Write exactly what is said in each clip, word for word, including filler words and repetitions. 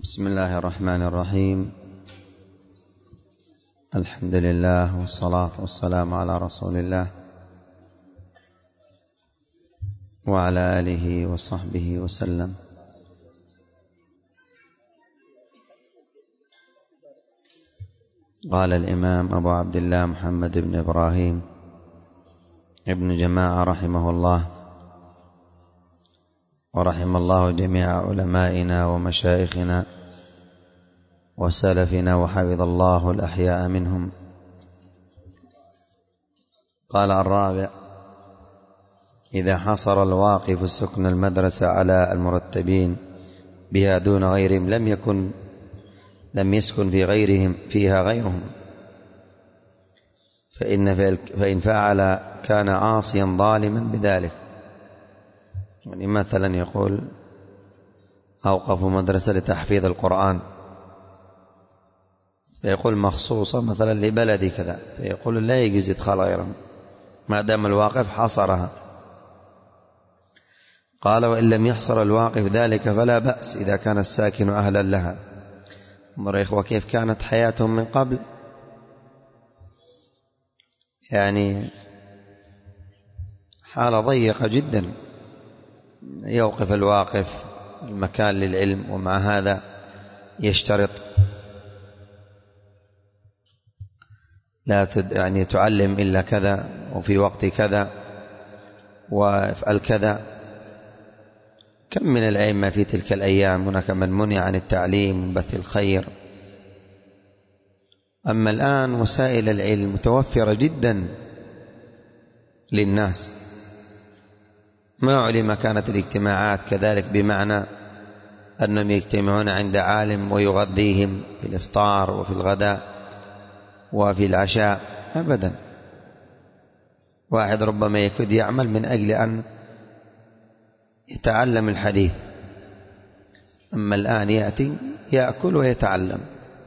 بسم الله الرحمن الرحيم. الحمد لله والصلاة والسلام على رسول الله وعلى آله وصحبه وسلم. قال الإمام أبو عبد الله محمد بن إبراهيم ابن جماعة رحمه الله، ورحم الله جميع علمائنا ومشايخنا وسلفنا وحفظ الله الأحياء منهم. قال الرابع: إذا حصر الواقف سكن المدرسة على المرتبين بها دون غيرهم لم يكن لم يسكن في غيرهم فيها غيرهم، فإن فإن فعل كان عاصيا ظالما بذلك. يعني مثلا يقول أوقفوا مدرسة لتحفيظ القرآن، فيقول مخصوصة مثلا لبلدي كذا، فيقول لا يجوز إدخال غيرهم ما دام الواقف حصرها. قال: وإن لم يحصر الواقف ذلك فلا بأس إذا كان الساكن أهلا لها. انظر يا إخوة كيف كانت حياتهم من قبل، يعني حالة ضيقة جدا، يوقف الواقف المكان للعلم، ومع هذا يشترط لا تد يعني تعلم إلا كذا وفي وقت كذا وافعل كذا. كم من الأئمة في تلك الأيام هناك من منع عن التعليم من بث الخير. أما الآن وسائل العلم متوفرة جدا للناس، ما علم كانت الاجتماعات كذلك بمعنى أنهم يجتمعون عند عالم ويغذيهم في الإفطار وفي الغداء وفي العشاء، أبدا. واحد ربما يكاد يعمل من أجل أن يتعلم الحديث، أما الآن يأتي يأكل ويتعلم.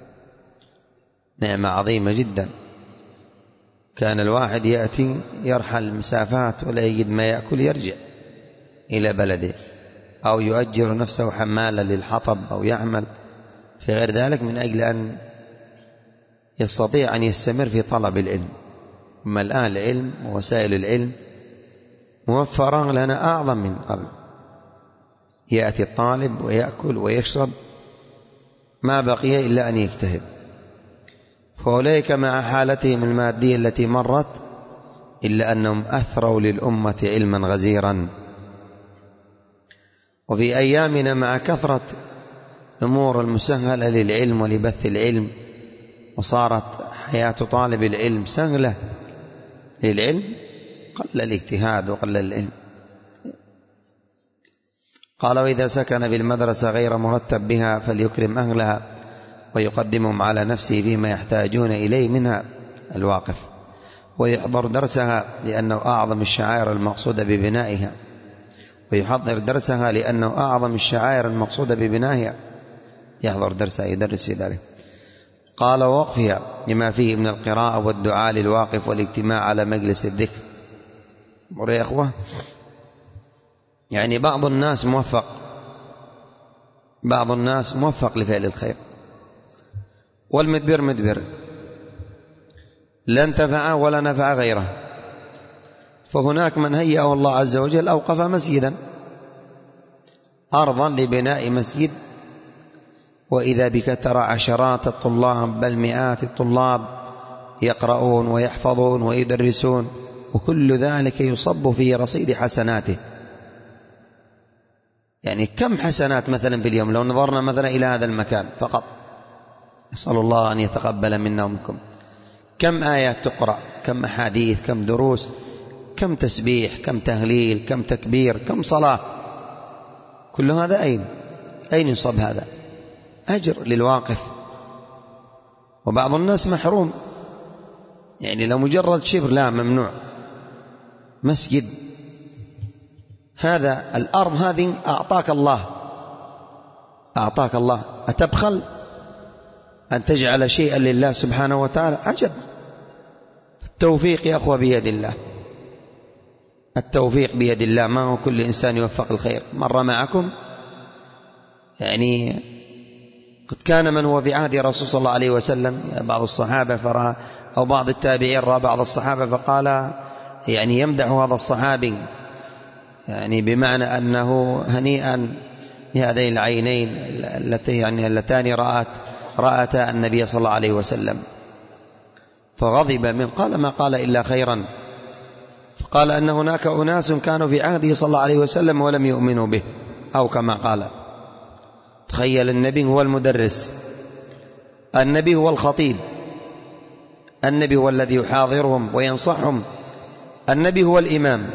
نعمة عظيمة جدا. كان الواحد يأتي يرحل مسافات ولا يجد ما يأكل يرجع إلى بلده، أو يؤجر نفسه حمالا للحطب أو يعمل في غير ذلك من أجل أن يستطيع أن يستمر في طلب العلم. أما الآن العلم ووسائل العلم موفرة لنا أعظم من قبل. يأتي الطالب ويأكل ويشرب، ما بقي إلا أن يجتهد. فأولئك مع حالتهم المادية التي مرت إلا أنهم أثروا للأمة علما غزيرا. وفي أيامنا مع كثرة أمور المسهلة للعلم ولبث العلم، وصارت حياة طالب العلم سهلة للعلم، قل الاجتهاد وقل العلم. قال: وإذا سكن في المدرسة غير مرتب بها فليكرم أهلها ويقدمهم على نفسه فيما يحتاجون إليه منها الواقف، ويحضر درسها لأنه أعظم الشعائر المقصودة ببنائها، ويحضر درسها لأنه أعظم الشعائر المقصودة ببنائها، يحضر درسها يدرس في ذلك. قال: ووقفها لما فيه من القراءة والدعاء للواقف والاجتماع على مجلس الذكر. مر يا أخوة، يعني بعض الناس موفق بعض الناس موفق لفعل الخير، والمدبر مدبر لا انتفع ولا نفع غيره. فهناك من هيأه الله عز وجل أوقف مسجدا أرضا لبناء مسجد، وإذا بك ترى عشرات الطلاب بل مئات الطلاب يقرؤون ويحفظون ويدرسون، وكل ذلك يصب في رصيد حسناته. يعني كم حسنات مثلا في اليوم لو نظرنا مثلا إلى هذا المكان فقط، أسأل الله أن يتقبل منا ومنكم. كم آيات تقرأ، كم أحاديث، كم دروس، كم تسبيح، كم تهليل، كم تكبير، كم صلاة، كل هذا أين أين يصب هذا؟ أجر للواقف. وبعض الناس محروم، يعني لو مجرد شبر لا ممنوع. مسجد، هذا الأرض هذه أعطاك الله أعطاك الله أتبخل أن تجعل شيئا لله سبحانه وتعالى؟ عجب. التوفيق يا أخوة بيد الله، التوفيق بيد الله، ما هو كل إنسان يوفق الخير. مر معكم يعني قد كان من هو في عهد رسول صلى الله عليه وسلم بعض الصحابة فرأى أو بعض التابعين رأى بعض الصحابة فقال يعني يمدح هذا الصحابي يعني بمعنى أنه هنيئا بهذين العينين التي يعني اللتان رأت رأتا النبي صلى الله عليه وسلم، فغضب من قال ما قال إلا خيرا، فقال أن هناك أناس كانوا في عهده صلى الله عليه وسلم ولم يؤمنوا به، أو كما قال. تخيل النبي هو المدرس، النبي هو الخطيب، النبي هو الذي يحاضرهم وينصحهم، النبي هو الإمام.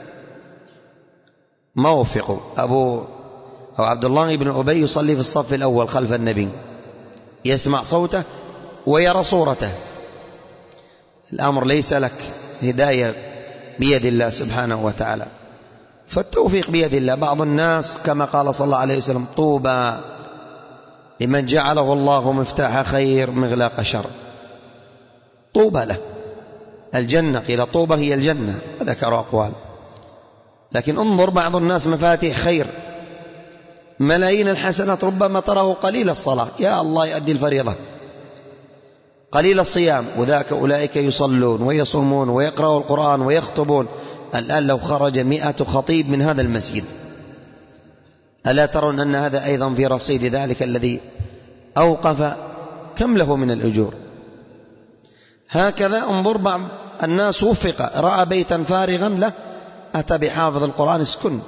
موفق أبو أو عبد الله بن أبي يصلي في الصف الأول خلف النبي، يسمع صوته ويرى صورته. الأمر ليس لك، هداية بيد الله سبحانه وتعالى، فالتوفيق بيد الله. بعض الناس كما قال صلى الله عليه وسلم طوبى لمن جعله الله مفتاح خير مغلاق شر. طوبى له الجنة، قيل طوبى هي الجنة، وذكروا أقوال. لكن انظر بعض الناس مفاتيح خير، ملايين الحسنات، ربما تراه قليل الصلاة، يا الله يؤدي الفريضة، قليل الصيام، وذاك أولئك يصلون ويصومون ويقرأوا القرآن ويخطبون. الآن لو خرج مئة خطيب من هذا المسجد، ألا ترون أن هذا أيضا في رصيد ذلك الذي أوقف كم له من الأجور؟ هكذا انظر بعض الناس وفق، رأى بيتا فارغا له أتى بحافظ القرآن اسكن.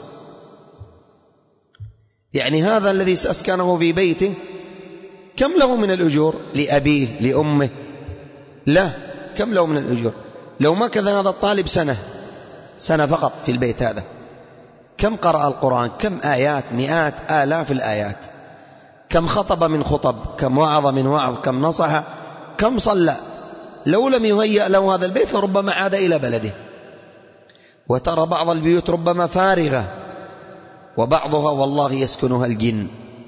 يعني هذا الذي سأسكنه في بيته كم له من الأجور؟ لأبيه لأمه لا، كم له من الأجور؟ لو ما كذا هذا الطالب سنة سنة فقط في البيت هذا، كم قرأ القرآن؟ كم آيات؟ مئات آلاف الآيات. كم خطب من خطب؟ كم وعظ من وعظ؟ كم نصح؟ كم صلى؟ لو لم يهيأ له هذا البيت لربما عاد إلى بلده. وترى بعض البيوت ربما فارغة، وبعضها والله يسكنها الجن.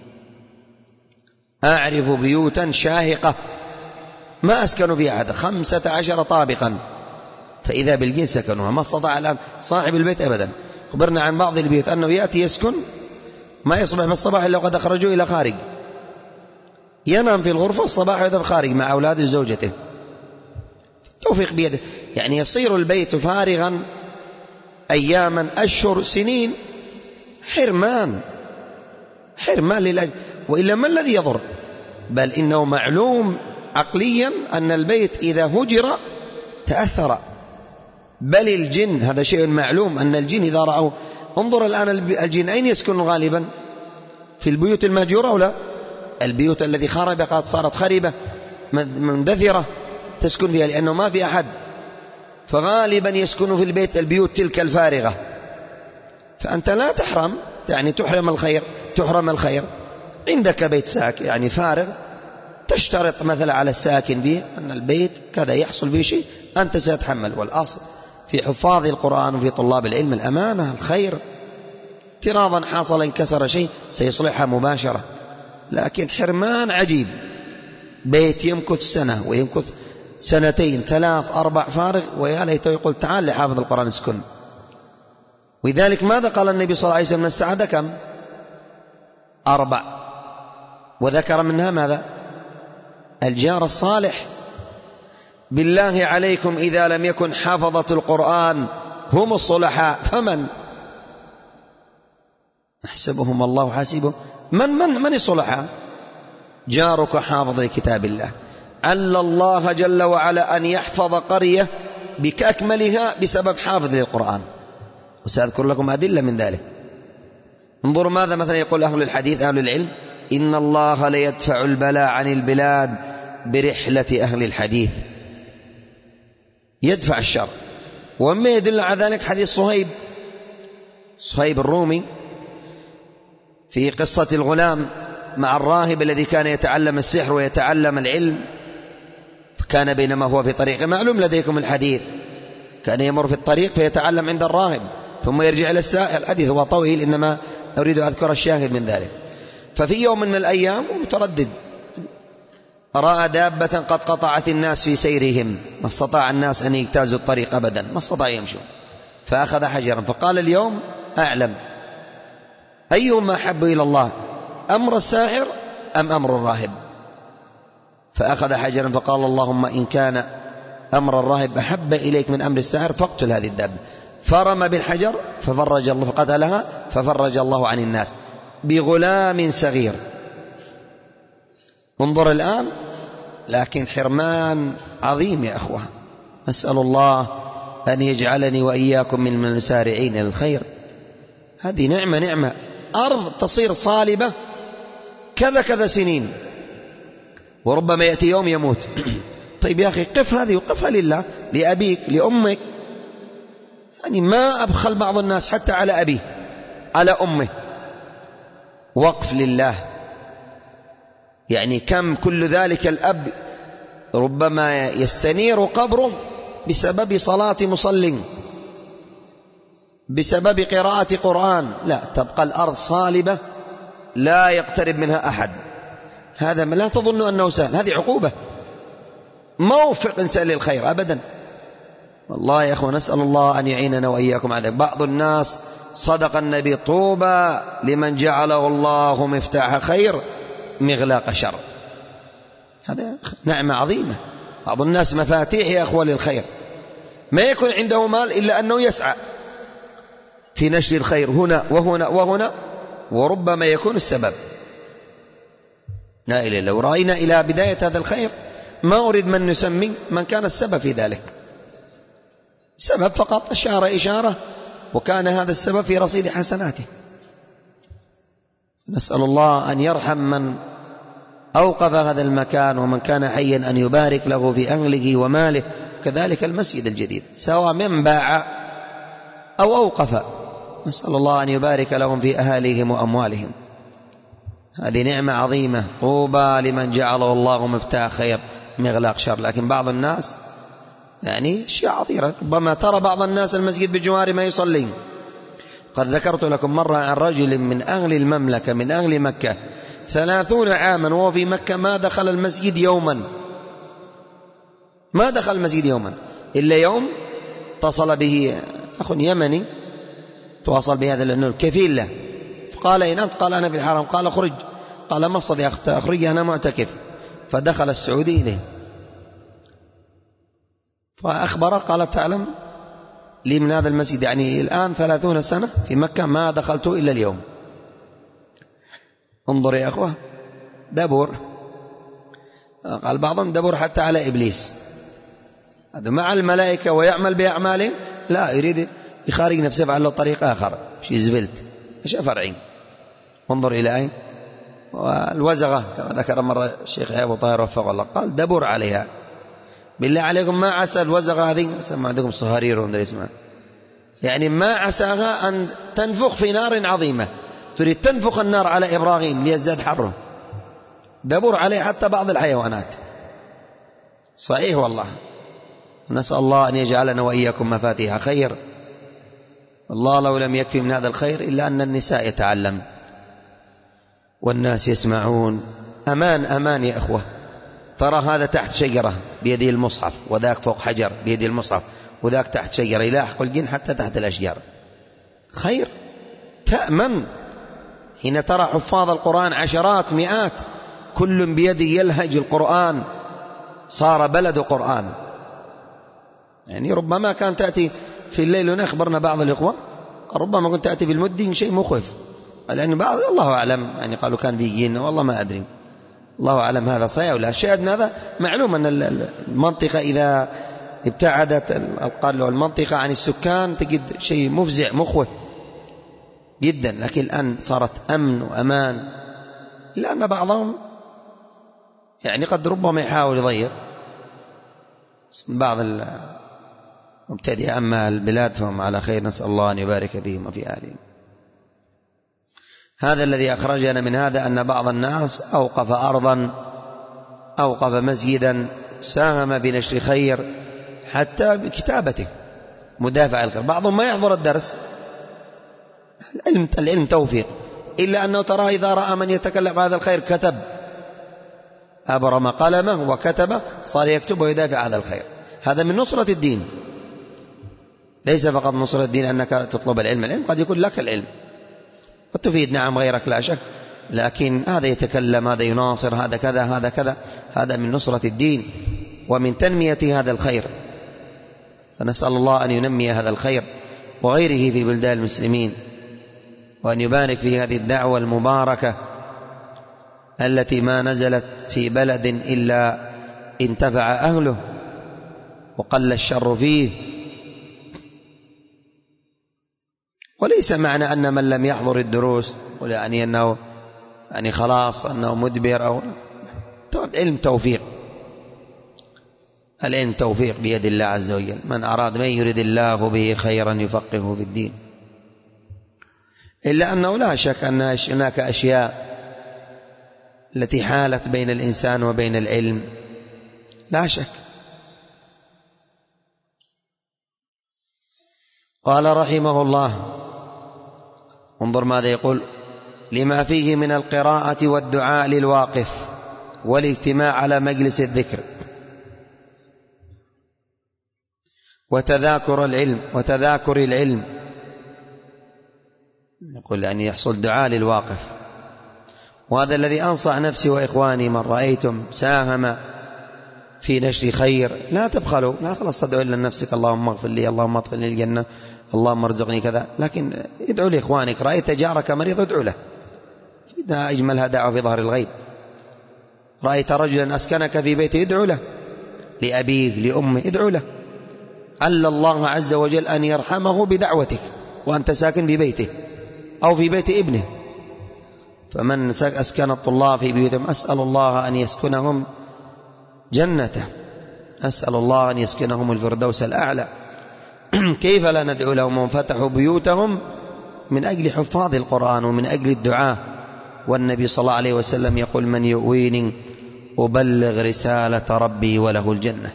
أعرف بيوتا شاهقة ما أسكنوا فيها أحد، خمسة عشر طابقا، فإذا بالجن سكنوها. ما استطاع الآن صاحب البيت أبدا. خبرنا عن بعض البيوت أنه يأتي يسكن ما يصبح بالصباح إلا وقد أخرجوا إلى خارج، ينام في الغرفة الصباح يذهب خارج مع أولاده وزوجته. توفيق بيده، يعني يصير البيت فارغا أياما أشهر سنين، حرمان حرمان للأجل. وإلا ما الذي يضر؟ بل إنه معلوم عقليا أن البيت إذا هجر تأثر. بل الجن هذا شيء معلوم أن الجن إذا رأوا، انظر الآن الجن أين يسكن غالبا؟ في البيوت المهجورة ولا البيوت التي خربت صارت خربة مندثرة تسكن فيها لأنه ما في أحد، فغالبا يسكن في البيت البيوت تلك الفارغة. فأنت لا تحرم، يعني تحرم الخير تحرم الخير. عندك بيت ساكن يعني فارغ، تشترط مثلا على الساكن فيه أن البيت كذا يحصل فيه شيء أنت سيتحمل. والأصل في حفاظ القرآن وفي طلاب العلم الأمانة الخير. اعتراضا حصل انكسر شيء سيصلحها مباشرة، لكن حرمان عجيب. بيت يمكث سنة ويمكث سنتين ثلاث أربع فارغ، ويا ليته يقول تعال لحافظ القرآن اسكن. ولذلك ماذا قال النبي صلى الله عليه وسلم؟ من السعادة كم؟ أربع، وذكر منها ماذا؟ الجار الصالح. بالله عليكم إذا لم يكن حافظة القرآن هم الصلحاء فمن؟ أحسبهم الله حاسبه. من من من الصلحاء؟ جارك حافظ لكتاب الله. عل الله جل وعلا أن يحفظ قرية بأكملها بسبب حافظ للقرآن، وسأذكر لكم أدلة من ذلك. انظروا ماذا مثلا يقول أهل الحديث أهل العلم: إن الله ليدفع البلاء عن البلاد برحلة أهل الحديث، يدفع الشر. وما يدل على ذلك حديث صهيب صهيب الرومي في قصة الغلام مع الراهب الذي كان يتعلم السحر ويتعلم العلم. فكان بينما هو في طريق، معلوم لديكم الحديث، كان يمر في الطريق فيتعلم عند الراهب ثم يرجع إلى الساحر. الحديث هو طويل، إنما أريد أذكر الشاهد من ذلك. ففي يوم من الأيام متردد رأى دابة قد قطعت الناس في سيرهم، ما استطاع الناس أن يجتازوا الطريق أبدا، ما استطاع يمشوا، فأخذ حجرا فقال اليوم أعلم أيهما أحب إلى الله، أمر الساحر أم أمر الراهب؟ فأخذ حجرا فقال اللهم إن كان أمر الراهب أحب إليك من أمر الساحر فاقتل هذه الدابة. فرمى بالحجر ففرج الله فقتلها ففرج الله عن الناس بغلام صغير. انظر الآن، لكن حرمان عظيم يا أخوة. نسأل الله أن يجعلني وإياكم من المسارعين إلى الخير. هذه نعمة نعمة، أرض تصير صالبة كذا كذا سنين، وربما يأتي يوم يموت. طيب يا أخي قف هذه وقفها لله، لأبيك لأمك. يعني ما أبخل بعض الناس حتى على أبيه على أمه، وقف لله. يعني كم كل ذلك الأب ربما يستنير قبره بسبب صلاة مصل، بسبب قراءة قرآن. لا، تبقى الأرض صالبة لا يقترب منها أحد. هذا لا تظن أنه سهل، هذه عقوبة، موفق إنسان للخير أبدا. والله يا أخوة نسأل الله أن يعيننا وإياكم على ذلك. بعض الناس صدق النبي طوبى لمن جعله الله مفتاح خير مغلاق شر. هذا نعمة عظيمة. بعض الناس مفاتيح يا أخوة للخير، ما يكون عنده مال إلا أنه يسعى في نشر الخير هنا وهنا وهنا، وربما يكون السبب. لا إله إلا، لو رأينا إلى بداية هذا الخير ما أريد من نسمي من كان السبب في ذلك، سبب فقط أشار إشارة وكان هذا السبب في رصيد حسناته. نسأل الله أن يرحم من أوقف هذا المكان، ومن كان حيا أن يبارك له في أهله وماله، كذلك المسجد الجديد سواء من باع أو أوقف. نسأل الله أن يبارك لهم في أهاليهم وأموالهم. هذه نعمة عظيمة، طوبى لمن جعله الله مفتاح خير مغلاق شر. لكن بعض الناس يعني أشياء عظيمة، ربما ترى بعض الناس المسجد بجوار ما يصلين. قد ذكرت لكم مرة عن رجل من أهل المملكة من أهل مكة ثلاثون عاما وهو في مكة ما دخل المسجد يوما، ما دخل المسجد يوما إلا يوم اتصل به أخ يمني تواصل بهذا لأنه الكفيل له، فقال إن أنت؟ قال أنا في الحرم. قال اخرج. قال ما استطيع أخرج أنا معتكف. فدخل السعودي إليه فأخبره قال تعلم لي من هذا المسجد يعني الآن ثلاثون سنة في مكة ما دخلته إلا اليوم. انظر يا أخوة، دبور. قال بعضهم دبور حتى على إبليس، هذا مع الملائكة ويعمل بأعمالهم، لا يريد يخارج نفسه يفعل له طريق آخر، شيء زفلت شيء فرعي. انظر إلى أين. والوزغة كما ذكر مرة الشيخ أبو طاهر وفق الله قال دبور عليها. بالله عليكم ما عسى الوزغة هذه، سمع عندكم صهارير وندري اسمها، يعني ما عساها أن تنفخ في نار عظيمة، تريد تنفخ النار على إبراهيم ليزداد حره. دبور عليه حتى بعض الحيوانات. صحيح والله. نسأل الله أن يجعلنا وإياكم مفاتيح خير. الله لو لم يكفي من هذا الخير إلا أن النساء يتعلم والناس يسمعون. أمان أمان يا أخوة. ترى هذا تحت شجرة بيده المصحف، وذاك فوق حجر بيده المصحف، وذاك تحت شجرة، يلاحق الجن حتى تحت الأشجار. خير، تأمن. حين ترى حفاظ القرآن عشرات مئات كل بيده يلهج القرآن، صار بلد قرآن. يعني ربما كان تأتي في الليل، ونخبرنا بعض الإخوة ربما كنت تأتي في المدين شيء مخيف، لأن بعض الله أعلم يعني قالوا كان بيجين، والله ما أدري، الله أعلم هذا صحيح ولا. الشاهد هذا معلوم أن المنطقة إذا ابتعدت قالوا المنطقة عن السكان تجد شيء مفزع مخوف جدا. لكن الآن صارت أمن وأمان، لأن بعضهم يعني قد ربما يحاول يضيع بعض المبتدئ، أما البلاد فهم على خير، نسأل الله أن يبارك فيهم وفي أهلهم. هذا الذي أخرجنا من هذا أن بعض الناس أوقف أرضا، أوقف مسجدا، ساهم بنشر خير حتى بكتابته مدافع الخير. بعضهم ما يحضر الدرس، العلم, العلم توفيق، إلا أنه تراه إذا رأى من يتكلم هذا الخير كتب، أبرم قلمه وكتب، صار يكتب ويدافع هذا الخير. هذا من نصرة الدين. ليس فقط نصرة الدين أنك تطلب العلم، العلم قد يكون لك العلم وتفيد نعم غيرك لا شك، لكن هذا يتكلم، هذا يناصر، هذا كذا هذا كذا، هذا من نصرة الدين ومن تنمية هذا الخير. فنسأل الله أن ينمي هذا الخير وغيره في بلدان المسلمين، وأن يبارك في هذه الدعوة المباركة التي ما نزلت في بلد إلا انتفع أهله وقل الشر فيه. وليس معنى أن من لم يحضر الدروس يعني أنه يعني خلاص أنه مدبر، أو العلم توفيق، العلم توفيق بيد الله عز وجل. من أراد من يريد الله به خيرا يفقهه في الدين. إلا أنه لا شك أن هناك أشياء التي حالت بين الإنسان وبين العلم، لا شك. قال رحمه الله، انظر ماذا يقول: لما فيه من القراءة والدعاء للواقف والاجتماع على مجلس الذكر وتذاكر العلم وتذاكر العلم يقول أن يحصل دعاء للواقف. وهذا الذي أنصح نفسي وإخواني: من رأيتم ساهم في نشر خير لا تبخلوا، لا خلاص تدعو إلا لنفسك: اللهم اغفر لي، اللهم ادخلني الجنة، اللهم ارزقني كذا. لكن ادعو لإخوانك. رأيت جارك مريض ادعو له، إذا أجملها دعوة في ظهر الغيب. رأيت رجلا أسكنك في بيته ادعو له، لأبيه لأمه ادعو له، عل الله عز وجل أن يرحمه بدعوتك وأنت ساكن في بيته أو في بيت ابنه. فمن أسكن الطلاب في بيوتهم أسأل الله أن يسكنهم جنته، أسأل الله أن يسكنهم الفردوس الأعلى. كيف لا ندعو لهم وفتحوا بيوتهم من أجل حفاظ القرآن ومن أجل الدعاء. والنبي صلى الله عليه وسلم يقول: من يؤويني أبلغ رسالة ربي وله الجنة.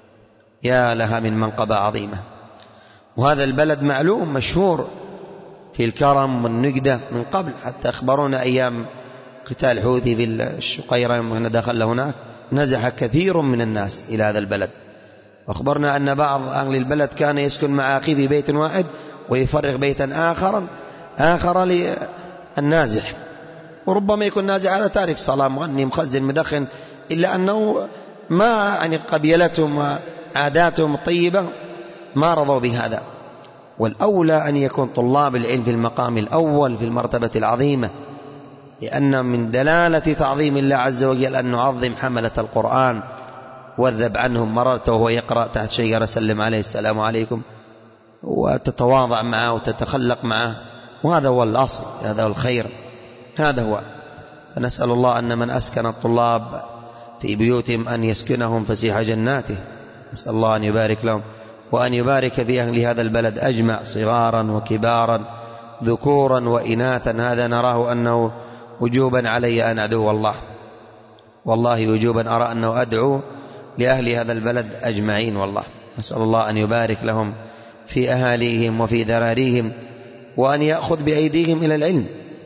يا لها من منقبة عظيمة. وهذا البلد معلوم مشهور في الكرم والنجدة من قبل، حتى أخبرونا أيام قتال حوثي في الشقيرة يوم دخل هناك نزح كثير من الناس إلى هذا البلد. وأخبرنا أن بعض أهل البلد كان يسكن مع أخيه في بيت واحد ويفرغ بيتا آخر آخر للنازح، وربما يكون نازح هذا تارك صلاة مغني مخزن مدخن، إلا أنه ما يعني قبيلتهم وعاداتهم الطيبة ما رضوا بهذا. والأولى أن يكون طلاب العلم في المقام الأول في المرتبة العظيمة، لأن من دلالة تعظيم الله عز وجل أن نعظم حملة القرآن واذب عنهم. مررت وهو يقرأ تحت شجرة سلم عليه السلام عليكم، وتتواضع معه وتتخلق معه، وهذا هو الأصل، هذا هو الخير، هذا هو. فنسأل الله أن من أسكن الطلاب في بيوتهم أن يسكنهم فسيح جناته. نسأل الله أن يبارك لهم وأن يبارك في أهل هذا البلد أجمع، صغارا وكبارا، ذكورا وإناثا. هذا نراه أنه وجوبا علي أن أدعو الله، والله وجوبا أرى أنه أدعو لأهل هذا البلد أجمعين والله. نسأل الله أن يبارك لهم في أهاليهم وفي ذراريهم، وأن يأخذ بأيديهم إلى العلم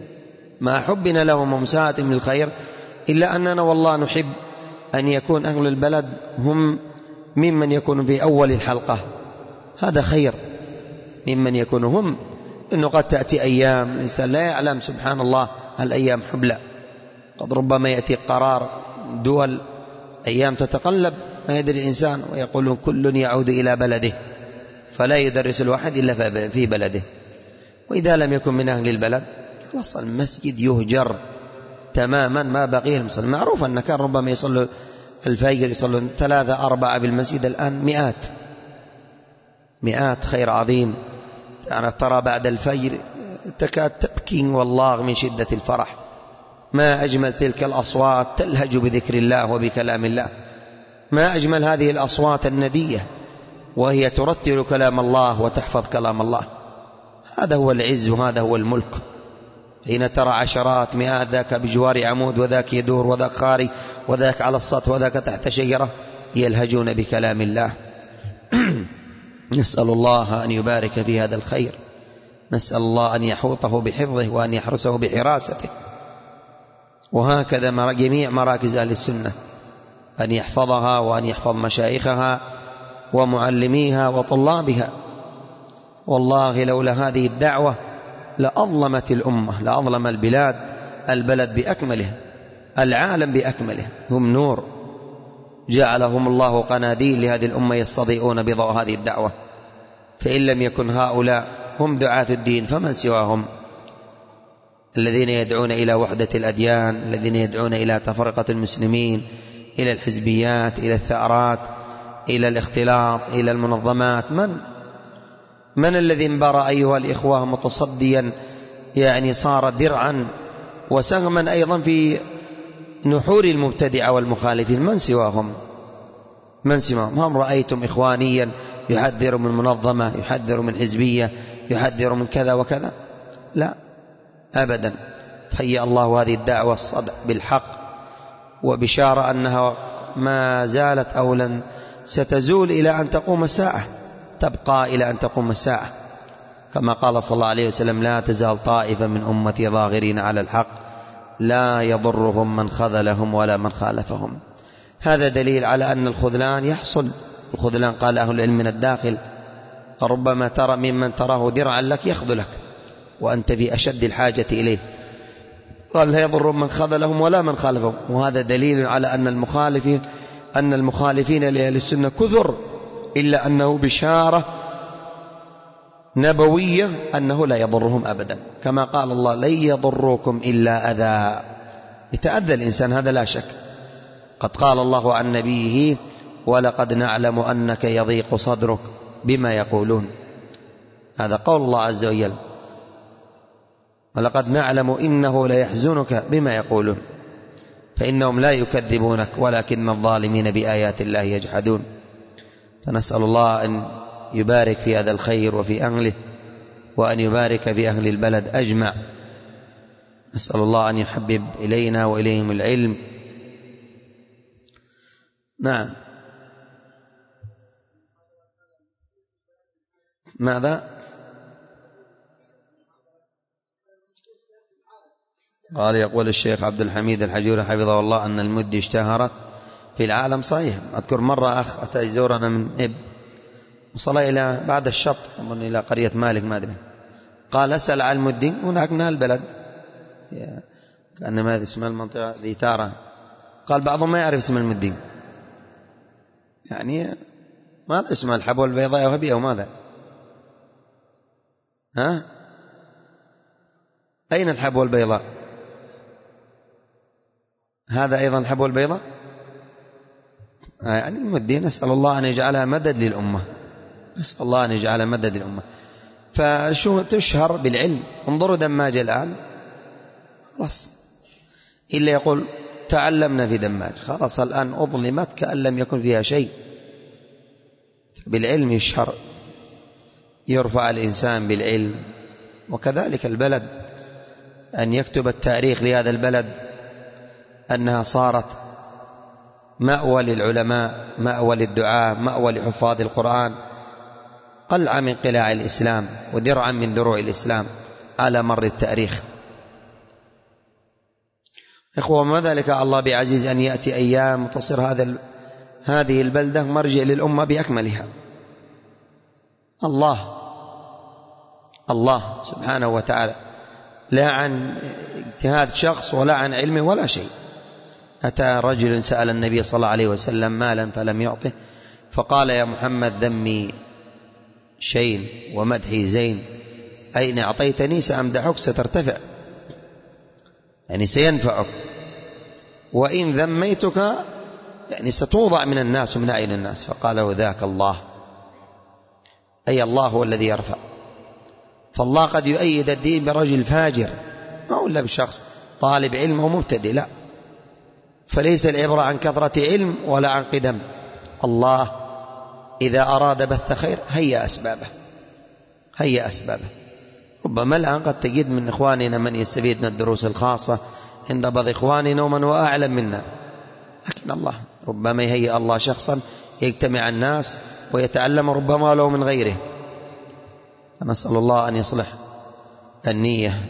مع حبنا لهم ومساعدتهم للخير. إلا أننا والله نحب أن يكون أهل البلد هم ممن يكون في أول الحلقة، هذا خير ممن يكون هم. إنه قد تأتي أيام الإنسان لا يعلم سبحان الله الأيام حبلى، قد ربما يأتي قرار دول أيام تتقلب ما يدري الإنسان، ويقولون كل يعود إلى بلده، فلا يدرس الواحد إلا في بلده. وإذا لم يكن من أهل البلد خلاص المسجد يهجر تماما، ما بقي المصلي. معروف أن كان ربما يصلوا الفجر يصلوا ثلاثة أربعة في المسجد، الآن مئات مئات، خير عظيم. يعني ترى بعد الفجر تكاد تبكي والله من شدة الفرح. ما أجمل تلك الأصوات تلهج بذكر الله وبكلام الله، ما أجمل هذه الأصوات الندية وهي ترتل كلام الله وتحفظ كلام الله. هذا هو العز وهذا هو الملك. حين ترى عشرات مئات، ذاك بجوار عمود وذاك يدور وذاك خاري وذاك على السطح وذاك تحت شجرة، يلهجون بكلام الله. نسأل الله أن يبارك في هذا الخير، نسأل الله أن يحوطه بحفظه وأن يحرسه بحراسته. وهكذا جميع مراكز أهل السنة، أن يحفظها وأن يحفظ مشايخها ومعلميها وطلابها. والله لولا هذه الدعوة لأظلمت الأمة، لأظلم البلاد البلد بأكمله، العالم بأكمله، هم نور جعلهم الله قناديل لهذه الأمة يستضيئون بضوء هذه الدعوة. فإن لم يكن هؤلاء هم دعاة الدين فمن سواهم؟ الذين يدعون إلى وحدة الأديان، الذين يدعون إلى تفرقة المسلمين، إلى الحزبيات، إلى الثأرات، إلى الاختلاط، إلى المنظمات. من من الذي انبرى أيها الإخوة متصديا، يعني صار درعا وسهما أيضا في نحور المبتدعة والمخالفين؟ من سواهم؟ من سواهم؟ هم رأيتم إخوانيا يحذر من منظمة، يحذر من حزبية، يحذر من كذا وكذا؟ لا أبدا. فهيأ الله هذه الدعوة الصدع بالحق، وبشارة أنها ما زالت أو لن ستزول إلى أن تقوم الساعة، تبقى إلى أن تقوم الساعة، كما قال صلى الله عليه وسلم: لا تزال طائفة من أمتي ظاهرين على الحق لا يضرهم من خذلهم ولا من خالفهم. هذا دليل على أن الخذلان يحصل. الخذلان قال أهل العلم من الداخل، ربما ترى ممن تراه درعا لك يخذلك وأنت في أشد الحاجة إليه. قال لا يضر من خذلهم ولا من خالفهم. وهذا دليل على أن المخالفين أن المخالفين لأهل السنة كثر، إلا أنه بشارة نبوية أنه لا يضرهم أبدا، كما قال الله: لن يضروكم إلا أذى. يتأذى الإنسان، هذا لا شك. قد قال الله عن نبيه: ولقد نعلم أنك يضيق صدرك بما يقولون. هذا قول الله عز وجل: ولقد نعلم إنه ليحزنك بما يقولون. فإنهم لا يكذبونك ولكن الظالمين بآيات الله يجحدون. فنسأل الله أن يبارك في هذا الخير وفي أهله، وأن يبارك في أهل البلد أجمع. نسأل الله أن يحبب إلينا وإليهم العلم. نعم. ماذا؟ قال يقول الشيخ عبد الحميد الحجوري حفظه الله أن المد اشتهرت في العالم. صحيح. أذكر مرة أخ أتى يزورنا من إب، وصل إلى بعد الشط أظن إلى قرية مالك ما أدري، قال: أسأل عن المدين. هناك نهى البلد كأن ما اسمها المنطقة ذي تارة. قال بعضهم ما يعرف اسم المدين، يعني ماذا اسمها؟ الحبوة البيضاء وهبية وماذا؟ ها؟ أين الحبوة البيضاء؟ هذا أيضا الحبوة البيضاء. يعني المدين نسأل الله أن يجعلها مدد للأمة، نسأل الله أن يجعلها مدد للأمة. فشو تشهر بالعلم. انظروا دماج الآن، خلاص إلا يقول تعلمنا في دماج، خلاص الآن أظلمت كأن لم يكن فيها شيء. بالعلم يشهر، يرفع الإنسان بالعلم. وكذلك البلد، أن يكتب التاريخ لهذا البلد أنها صارت مأوى للعلماء، مأوى للدعاء، مأوى لحفاظ القرآن، قلعة من قلاع الإسلام ودرعا من دروع الإسلام على مر التاريخ. إخوة، ما ذلك الله بعزيز أن يأتي أيام تصير هذا هذه البلدة مرجع للأمة بأكملها. الله الله سبحانه وتعالى، لا عن اجتهاد شخص ولا عن علمه ولا شيء. أتى رجل سأل النبي صلى الله عليه وسلم مالا فلم يعطه، فقال: يا محمد ذمي شين ومدحي زين، أين أعطيتني سأمدحك سترتفع، يعني سينفعك، وإن ذميتك يعني ستوضع من الناس ومن أعين الناس. فقال: وذاك الله، أي الله هو الذي يرفع. فالله قد يؤيد الدين برجل فاجر، ما هو إلا بشخص طالب علم ومبتدئ، لا. فليس العبرة عن كثرة علم ولا عن قدم. الله إذا أراد بث خير هيا أسبابه، هيا أسبابه. ربما الآن قد تجد من إخواننا من يستفيد من الدروس الخاصة عند بعض إخواننا ومن هو أعلم منا، لكن الله ربما يهيئ الله شخصا يجتمع الناس ويتعلم ربما له من غيره. فنسأل الله أن يصلح النية.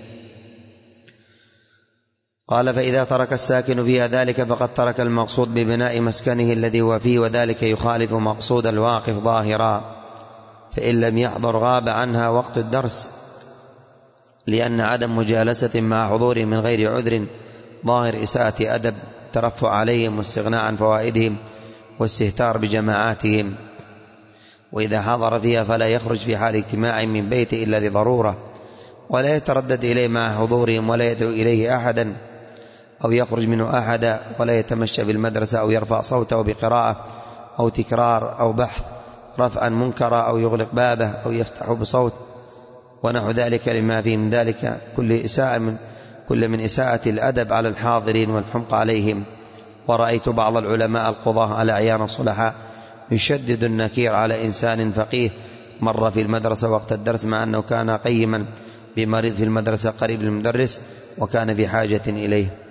قال: فإذا ترك الساكن فيها ذلك فقد ترك المقصود ببناء مسكنه الذي هو فيه، وذلك يخالف مقصود الواقف ظاهرا، فإن لم يحضر غاب عنها وقت الدرس. لأن عدم مجالسة مع حضورهم من غير عذر ظاهر إساءة أدب، ترفع عليهم واستغناء عن فوائدهم واستهتار بجماعاتهم. وإذا حضر فيها فلا يخرج في حال اجتماع من بيته إلا لضرورة، ولا يتردد إليه مع حضورهم، ولا يدعو إليه أحدا أو يخرج منه أحدا، ولا يتمشى بالمدرسة أو يرفع صوته بقراءة أو تكرار أو بحث رفعا منكرا أو يغلق بابه أو يفتح بصوت ونحو ذلك، لما فيه من ذلك كل إساءة من كل من إساءة الأدب على الحاضرين والحمق عليهم. ورأيت بعض العلماء القضاة الأعيان الصلحاء يشدد النكير على إنسان فقيه مر في المدرسة وقت الدرس، مع أنه كان قيما بمريض في المدرسة قريب للمدرس وكان في حاجة إليه.